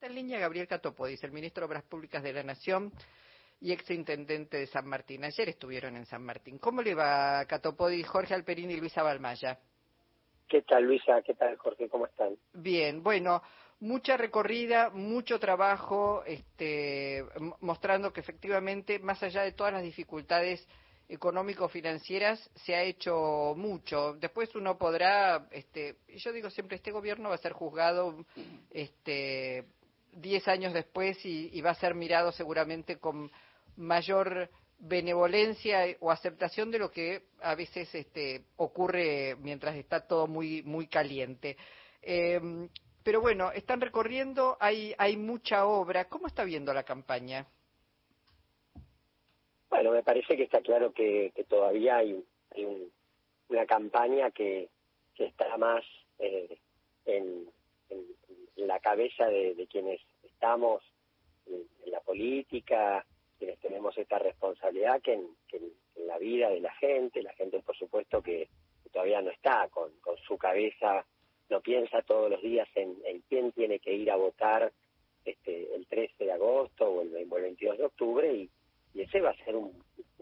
Está en línea Gabriel Catopodis, el ministro de Obras Públicas de la Nación y exintendente de San Martín. Ayer estuvieron en San Martín. ¿Cómo le va, Catopodis, Jorge Alperín y Luisa Balmaya? ¿Qué tal, Luisa? ¿Qué tal, Jorge? ¿Cómo están? Bien, bueno, mucha recorrida, mucho trabajo, mostrando que efectivamente, más allá de todas las dificultades económico-financieras, se ha hecho mucho. Después uno podrá, yo digo siempre, este gobierno va a ser juzgado 10 años después y va a ser mirado seguramente con mayor benevolencia o aceptación de lo que a veces ocurre mientras está todo muy caliente. Pero bueno, están recorriendo, hay mucha obra. ¿Cómo está viendo la campaña? Bueno, me parece que está claro que todavía hay una campaña que está más en la cabeza de quienes estamos en la política, quienes tenemos esta responsabilidad que en la vida de la gente por supuesto que todavía no está con su cabeza, no piensa todos los días en quién tiene que ir a votar el 13 de agosto o el 22 de octubre y ese va a ser un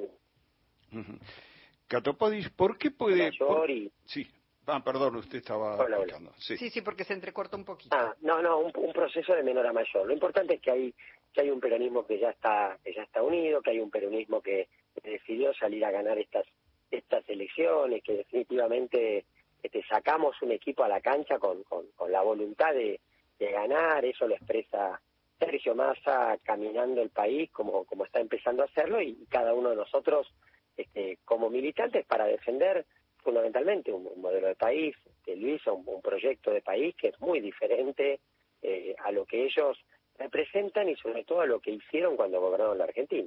Catopodis, ¿por qué puede...? mayor y... Sí, perdón, usted estaba explicando. Sí, porque se entrecorta un poquito. Un proceso de menor a mayor. Lo importante es que hay un peronismo que ya está unido, que hay un peronismo que decidió salir a ganar estas elecciones, que definitivamente sacamos un equipo a la cancha con la voluntad de ganar. Eso lo expresa Sergio Massa caminando el país como está empezando a hacerlo, y cada uno de nosotros como militantes para defender fundamentalmente un modelo de país, Luis, un proyecto de país que es muy diferente a lo que ellos representan y sobre todo a lo que hicieron cuando gobernaron la Argentina.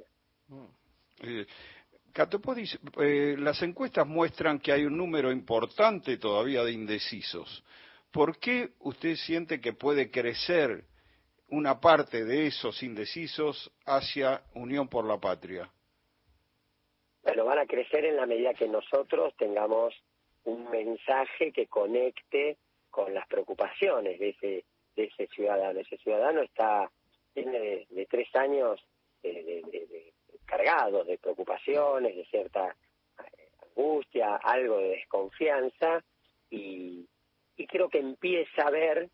Catopodis, las encuestas muestran que hay un número importante todavía de indecisos. ¿Por qué usted siente que puede crecer una parte de esos indecisos hacia Unión por la Patria? Bueno, van a crecer en la medida que nosotros tengamos un mensaje que conecte con las preocupaciones de ese ciudadano. Ese ciudadano tiene de 3 años cargados de preocupaciones, de cierta angustia, algo de desconfianza, y creo que empieza a ver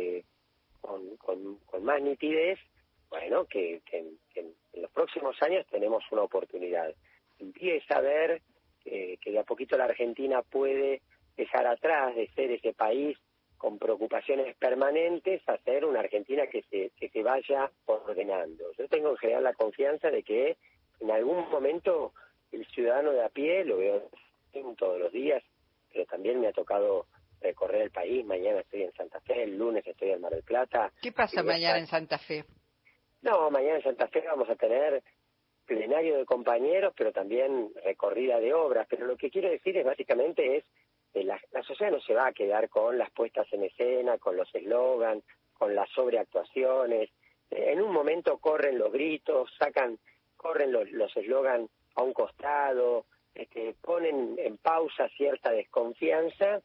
con más nitidez, bueno, que en los próximos años tenemos una oportunidad. Empieza a ver que de a poquito la Argentina puede dejar atrás de ser ese país con preocupaciones permanentes a ser una Argentina que se vaya ordenando. Yo tengo en general la confianza de que en algún momento el ciudadano de a pie, lo veo todos los días, pero también me ha tocado recorrer el país. Mañana estoy en Santa Fe, el lunes estoy en Mar del Plata. ¿Qué pasa mañana en Santa Fe? No, mañana en Santa Fe vamos a tener plenario de compañeros, pero también recorrida de obras. Pero lo que quiero decir es básicamente la sociedad no se va a quedar con las puestas en escena, con los eslogans, con las sobreactuaciones. En un momento corren los gritos, corren los eslogans a un costado, ponen en pausa cierta desconfianza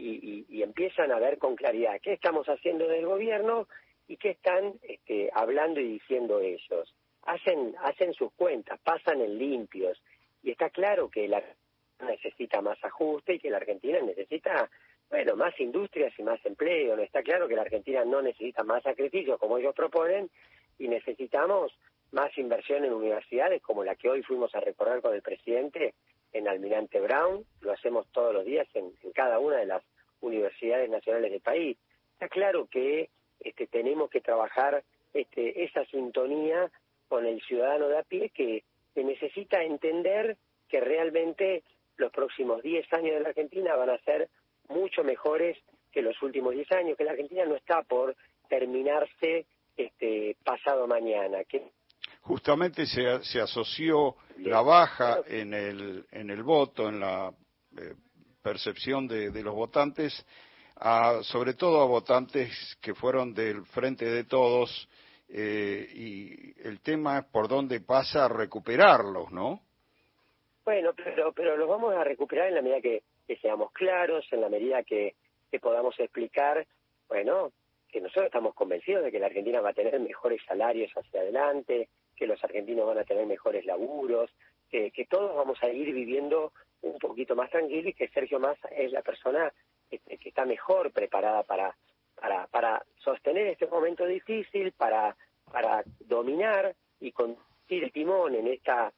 y empiezan a ver con claridad qué estamos haciendo del gobierno y qué están hablando y diciendo ellos. Hacen sus cuentas, pasan en limpios, y está claro que la necesita más ajuste y que la Argentina necesita, bueno, más industrias y más empleo. No está claro que la Argentina no necesita más sacrificios como ellos proponen, y necesitamos más inversión en universidades como la que hoy fuimos a recorrer con el presidente en Almirante Brown. Lo hacemos todos los días en cada una de las universidades nacionales del país. Está claro que tenemos que trabajar esa sintonía con el ciudadano de a pie que necesita entender que realmente los próximos 10 años de la Argentina van a ser mucho mejores que los últimos 10 años, que la Argentina no está por terminarse pasado mañana. Justamente se asoció la baja en el voto, en la percepción de los votantes, sobre todo a votantes que fueron del Frente de Todos, y el tema es por dónde pasa a recuperarlos, ¿no? Bueno, pero los vamos a recuperar en la medida que seamos claros, en la medida que podamos explicar, bueno, que nosotros estamos convencidos de que la Argentina va a tener mejores salarios hacia adelante, que los argentinos van a tener mejores laburos, que todos vamos a ir viviendo un poquito más tranquilo y que Sergio Massa es la persona que está mejor preparada para sostener este momento difícil, para dominar y conducir el timón en esta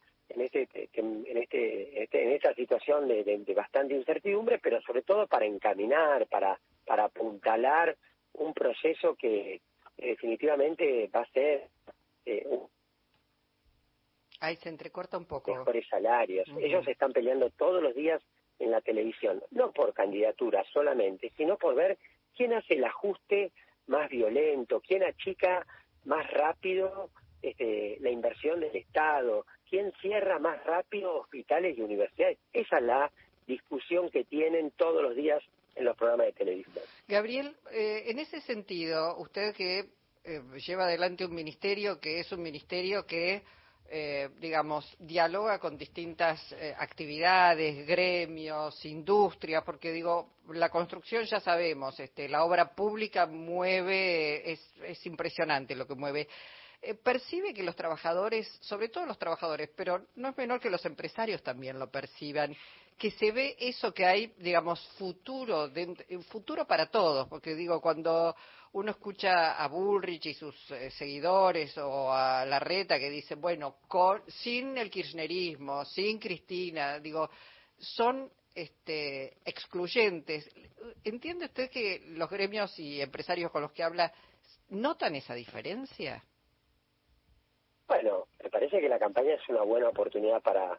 situación de bastante incertidumbre, pero sobre todo para encaminar, para apuntalar un proceso que definitivamente va a ser Ahí se entrecorta un poco. Mejores salarios. Ellos están peleando todos los días en la televisión, no por candidatura solamente, sino por ver quién hace el ajuste más violento, quién achica más rápido la inversión del Estado, quién cierra más rápido hospitales y universidades. Esa es la discusión que tienen todos los días en los programas de televisión. Gabriel, en ese sentido, usted que lleva adelante un ministerio que es un ministerio que digamos, dialoga con distintas actividades, gremios, industrias, porque digo, la construcción ya sabemos, la obra pública mueve, es impresionante lo que mueve. Percibe que los trabajadores, sobre todo los trabajadores, pero no es menor que los empresarios también lo perciban, que se ve eso que hay, digamos, futuro para todos, porque digo, cuando uno escucha a Bullrich y sus seguidores o a Larreta que dicen, bueno, sin el kirchnerismo, sin Cristina, digo, son excluyentes. ¿Entiende usted que los gremios y empresarios con los que habla notan esa diferencia? Bueno, me parece que la campaña es una buena oportunidad para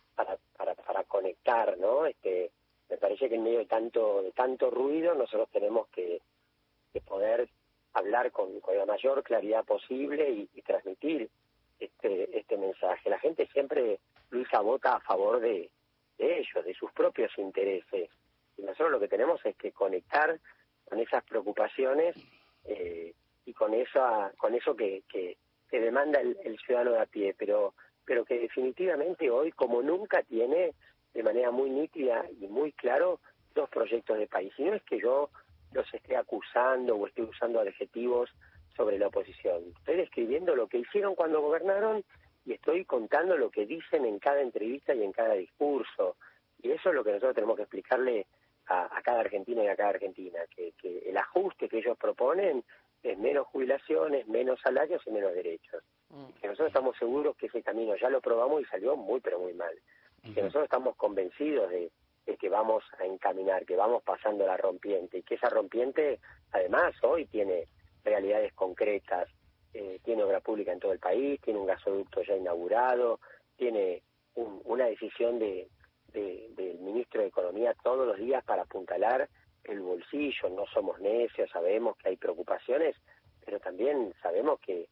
conectar, ¿no? Me parece que en medio de tanto ruido nosotros tenemos que poder hablar con la mayor claridad posible y transmitir este mensaje. La gente siempre, Luisa, vota a favor de ellos, de sus propios intereses. Y nosotros lo que tenemos es que conectar con esas preocupaciones y con eso que demanda el ciudadano de a pie, pero que definitivamente hoy, como nunca, tiene de manera muy nítida y muy claro dos proyectos de país. Y no es que yo los esté acusando o esté usando adjetivos sobre la oposición. Estoy describiendo lo que hicieron cuando gobernaron y estoy contando lo que dicen en cada entrevista y en cada discurso. Y eso es lo que nosotros tenemos que explicarle a cada argentino y a cada argentina, que el ajuste que ellos proponen es menos jubilaciones, menos salarios y menos derechos. Que nosotros estamos seguros que ese camino ya lo probamos y salió muy pero muy mal. Que nosotros estamos convencidos de que vamos a encaminar, que vamos pasando la rompiente y que esa rompiente además hoy tiene realidades concretas, tiene obra pública en todo el país, tiene un gasoducto ya inaugurado, tiene una decisión del ministro de Economía todos los días para apuntalar el bolsillo. No somos necios, sabemos que hay preocupaciones, pero también sabemos que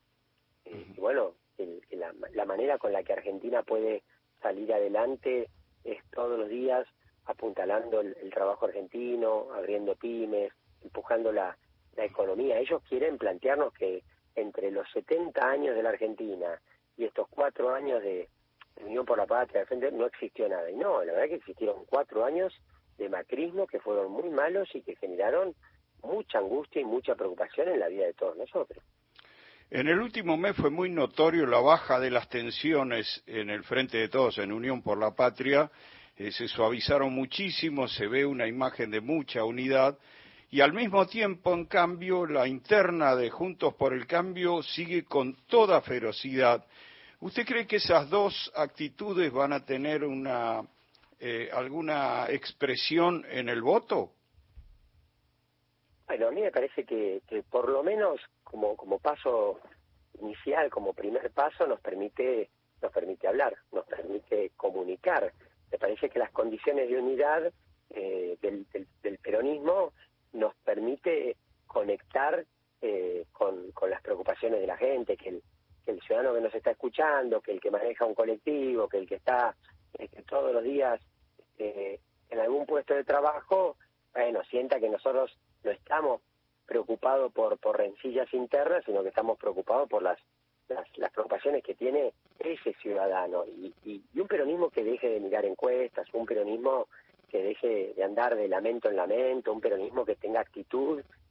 la manera con la que Argentina puede salir adelante es todos los días apuntalando el trabajo argentino, abriendo pymes, empujando la economía. Ellos quieren plantearnos que entre los 70 años de la Argentina y estos 4 años de Unión por la Patria de frente no existió nada. Y no, la verdad que existieron 4 años de macrismo que fueron muy malos y que generaron mucha angustia y mucha preocupación en la vida de todos nosotros. En el último mes fue muy notorio la baja de las tensiones en el Frente de Todos, en Unión por la Patria. Se suavizaron muchísimo, se ve una imagen de mucha unidad y al mismo tiempo, en cambio, la interna de Juntos por el Cambio sigue con toda ferocidad. ¿Usted cree que esas dos actitudes van a tener alguna expresión en el voto? Bueno, a mí me parece que por lo menos como paso inicial, como primer paso, nos permite hablar, nos permite comunicar. Me parece que las condiciones de unidad del peronismo nos permite conectar con las preocupaciones de la gente, que el ciudadano que nos está escuchando, que el que maneja un colectivo, que el que está todos los días en algún puesto de trabajo, sienta que nosotros no estamos preocupados por rencillas internas, sino que estamos preocupados por las preocupaciones que tiene ese ciudadano. Y un peronismo que deje de mirar encuestas, un peronismo que deje de andar de lamento en lamento, un peronismo que tenga actitud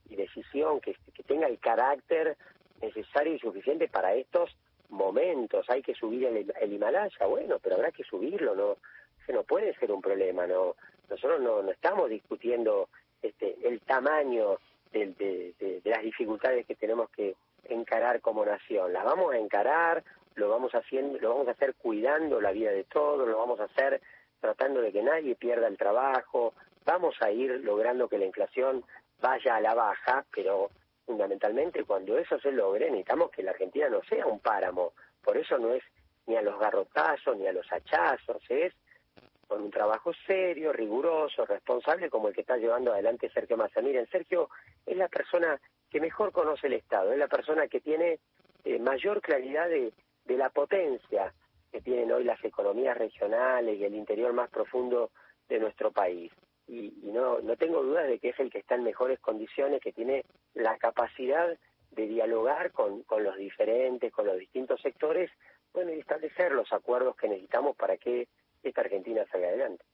y decisión, que tenga el carácter necesario y suficiente para estos momentos. Hay que subir el Himalaya, bueno, pero habrá que subirlo, no, ese no puede ser un problema, no, nosotros no estamos discutiendo el tamaño de las dificultades que tenemos que encarar como nación. Las vamos a encarar, lo vamos a hacer cuidando la vida de todos, lo vamos a hacer tratando de que nadie pierda el trabajo, vamos a ir logrando que la inflación vaya a la baja, pero fundamentalmente cuando eso se logre necesitamos que la Argentina no sea un páramo. Por eso no es ni a los garrotazos ni a los hachazos, es con un trabajo serio, riguroso, responsable, como el que está llevando adelante Sergio Massa. Miren, Sergio es la persona que mejor conoce el Estado, es la persona que tiene mayor claridad de la potencia que tienen hoy las economías regionales y el interior más profundo de nuestro país. Y no tengo dudas de que es el que está en mejores condiciones, que tiene la capacidad de dialogar con los diferentes, con los distintos sectores, bueno, y establecer los acuerdos que necesitamos para que esta Argentina salga adelante.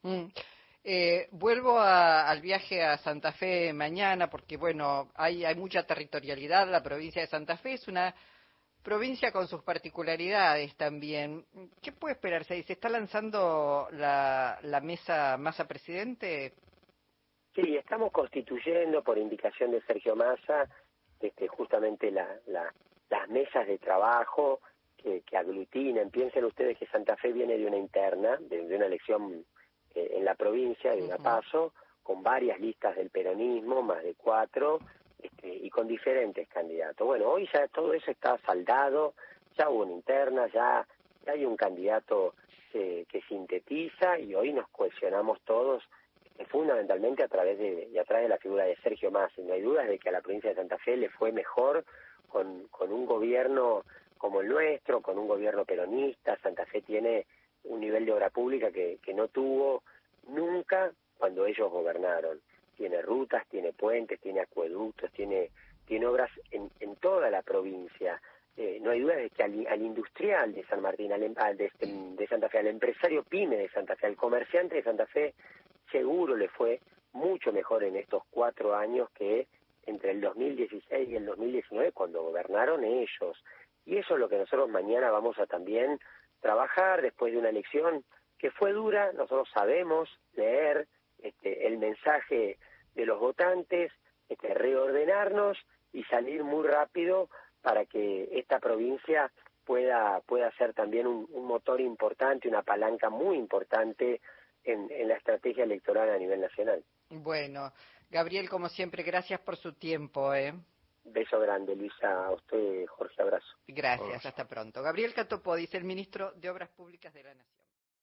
Vuelvo al viaje a Santa Fe mañana, porque bueno, hay mucha territorialidad. La provincia de Santa Fe es una provincia con sus particularidades también. ¿Qué puede esperarse? ¿Se está lanzando la mesa Massa Presidente? Sí, estamos constituyendo, por indicación de Sergio Massa, justamente las mesas de trabajo que aglutinen. Piensen ustedes que Santa Fe viene de una interna, de una elección en la provincia, de una PASO, con varias listas del peronismo, más de 4, y con diferentes candidatos. Bueno, hoy ya todo eso está saldado, ya hubo una interna, ya hay un candidato que sintetiza, y hoy nos cohesionamos todos fundamentalmente a través de la figura de Sergio Massa. Y no hay dudas de que a la provincia de Santa Fe le fue mejor con un gobierno como el nuestro, con un gobierno peronista. Santa Fe tiene un nivel de obra pública que no tuvo nunca cuando ellos gobernaron. Tiene rutas, tiene puentes, tiene acueductos, tiene obras en toda la provincia. No hay duda de que al industrial de San Martín, de Santa Fe, al empresario pyme de Santa Fe, al comerciante de Santa Fe, seguro le fue mucho mejor en estos 4 años que entre el 2016 y el 2019, cuando gobernaron ellos. Y eso es lo que nosotros mañana vamos a también trabajar después de una elección que fue dura. Nosotros sabemos leer el mensaje de los votantes, reordenarnos y salir muy rápido para que esta provincia pueda ser también un motor importante, una palanca muy importante en la estrategia electoral a nivel nacional. Bueno, Gabriel, como siempre, gracias por su tiempo. Beso grande, Luisa, a usted, Jorge, abrazo. Gracias, hasta pronto. Gabriel Catopodis, el ministro de Obras Públicas de la Nación.